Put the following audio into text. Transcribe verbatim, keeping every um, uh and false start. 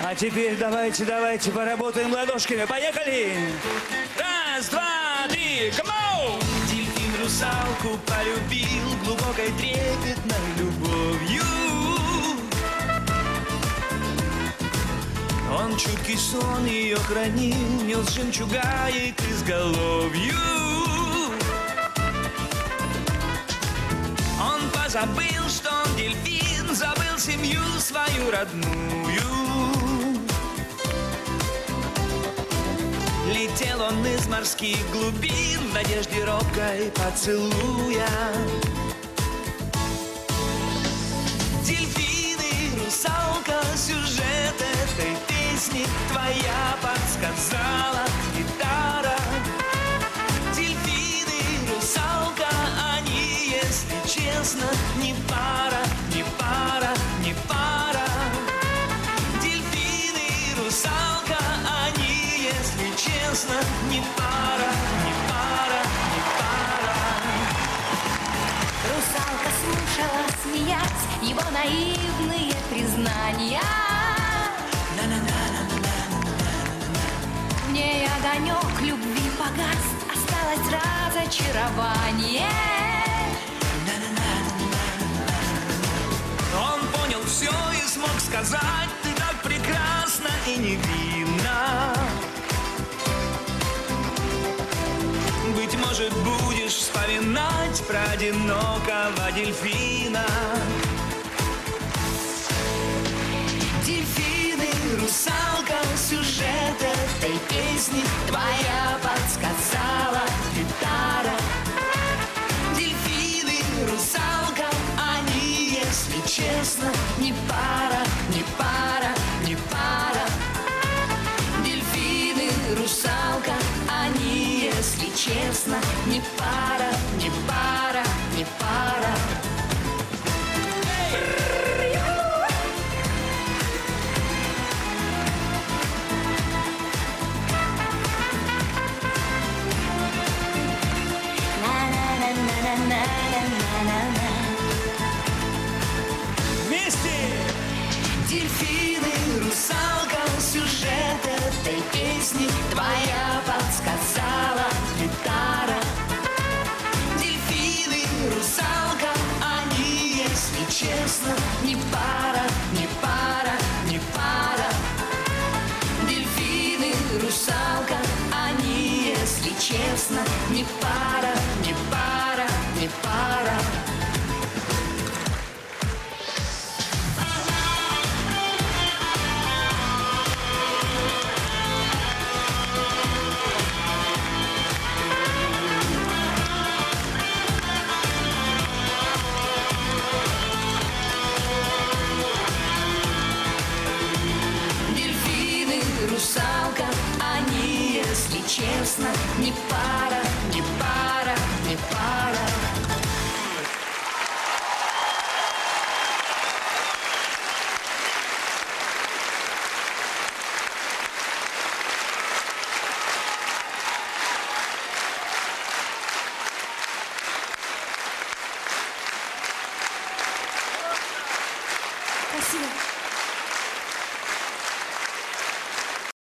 А теперь давайте, давайте поработаем ладошками. Поехали! Раз, два, три, come on! Дельфин русалку полюбил глубокой трепетной любовью. Он чуткий сон ее хранил, нес жемчуга ей к изголовью. Он позабыл, что он дельфин, забыл семью свою родную. Летел он из морских глубин в надежде робкой поцелуя. Дельфины, русалка, сюжет этой песни твоя подсказала гитара. Дельфины, русалка, они, если честно, не пара, не пара, не пара. Дельфины, русалка, они, если честно, не пара, не пара, не пара. Русалка слушала, смеясь, его наивные признания. В ней огонек любви погас, осталось разочарование. Он понял все и смог сказать: ты так прекрасна и невинна. Быть может, будешь вспоминать про одинокого дельфина. Дельфины, русалка, сюжет этой песни твоя подсказала гитара. Дельфины, русалка, они, если честно, не пара, не пара, не пара. Дельфины, русалка, они, если честно, не пара, не пара, не пара. Вместе! Дельфины, русалка, сюжет этой песни твоя подсказала гитара. Дельфины, русалка, они, если честно, не пара, не пара, не пара. Дельфины, русалка, они, если честно, не пара, не пара, не пара. Русалка, они, если честно, не пара, не пара.